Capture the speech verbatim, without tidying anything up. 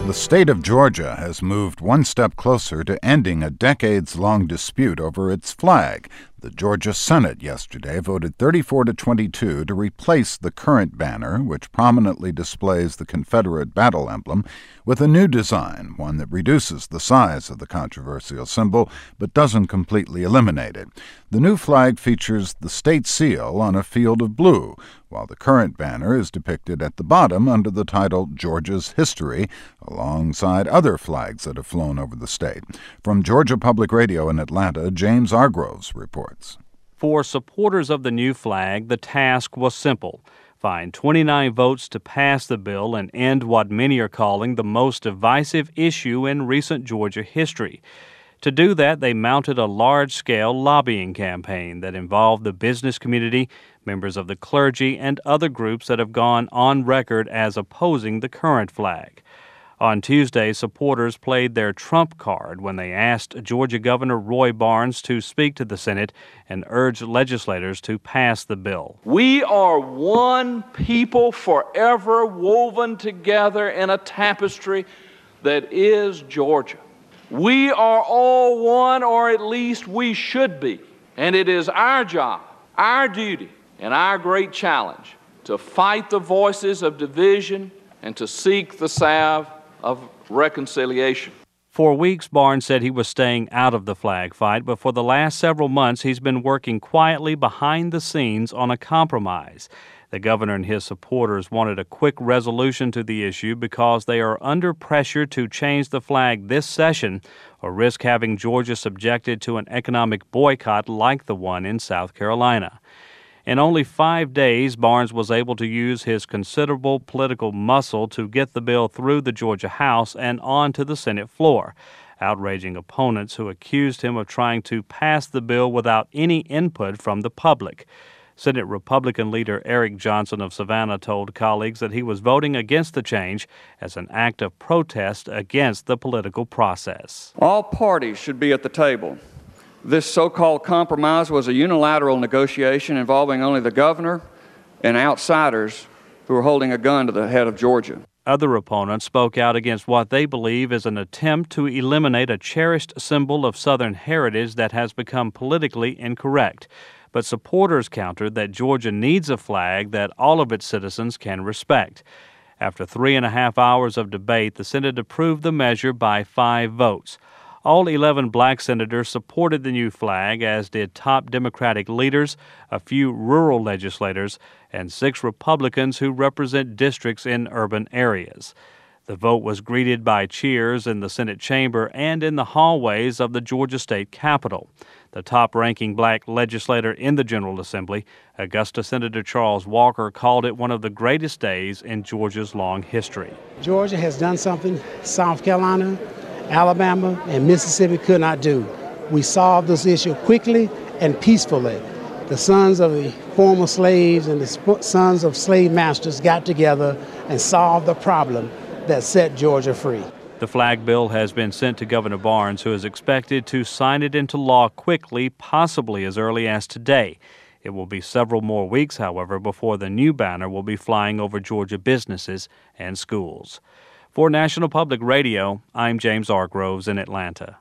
The state of Georgia has moved one step closer to ending a decades-long dispute over its flag. The Georgia Senate yesterday voted thirty-four to twenty-two to replace the current banner, which prominently displays the Confederate battle emblem, with a new design, one that reduces the size of the controversial symbol but doesn't completely eliminate it. The new flag features the state seal on a field of blue, while the current banner is depicted at the bottom under the title Georgia's History, alongside other flags that have flown over the state. From Georgia Public Radio in Atlanta, James Argroves reports. For supporters of the new flag, the task was simple. Find twenty-nine votes to pass the bill and end what many are calling the most divisive issue in recent Georgia history. To do that, they mounted a large-scale lobbying campaign that involved the business community, members of the clergy, and other groups that have gone on record as opposing the current flag. On Tuesday, supporters played their trump card when they asked Georgia Governor Roy Barnes to speak to the Senate and urged legislators to pass the bill. We are one people forever woven together in a tapestry that is Georgia. We are all one, or at least we should be, and it is our job, our duty, and our great challenge to fight the voices of division and to seek the salve of reconciliation. For weeks, Barnes said he was staying out of the flag fight, but for the last several months he's been working quietly behind the scenes on a compromise. The governor and his supporters wanted a quick resolution to the issue because they are under pressure to change the flag this session or risk having Georgia subjected to an economic boycott like the one in South Carolina. In only five days, Barnes was able to use his considerable political muscle to get the bill through the Georgia House and onto the Senate floor, outraging opponents who accused him of trying to pass the bill without any input from the public. Senate Republican leader Eric Johnson of Savannah told colleagues that he was voting against the change as an act of protest against the political process. All parties should be at the table. This so-called compromise was a unilateral negotiation involving only the governor and outsiders who are holding a gun to the head of Georgia. Other opponents spoke out against what they believe is an attempt to eliminate a cherished symbol of Southern heritage that has become politically incorrect. But supporters countered that Georgia needs a flag that all of its citizens can respect. After three and a half hours of debate, the Senate approved the measure by five votes. All eleven black senators supported the new flag, as did top Democratic leaders, a few rural legislators, and six Republicans who represent districts in urban areas. The vote was greeted by cheers in the Senate chamber and in the hallways of the Georgia State Capitol. The top-ranking black legislator in the General Assembly, Augusta Senator Charles Walker, called it one of the greatest days in Georgia's long history. Georgia has done something South Carolina, Alabama, and Mississippi could not do. We solved this issue quickly and peacefully. The sons of the former slaves and the sp- sons of slave masters got together and solved the problem that set Georgia free. The flag bill has been sent to Governor Barnes, who is expected to sign it into law quickly, possibly as early as today. It will be several more weeks, however, before the new banner will be flying over Georgia businesses and schools. For National Public Radio, I'm James Argroves in Atlanta.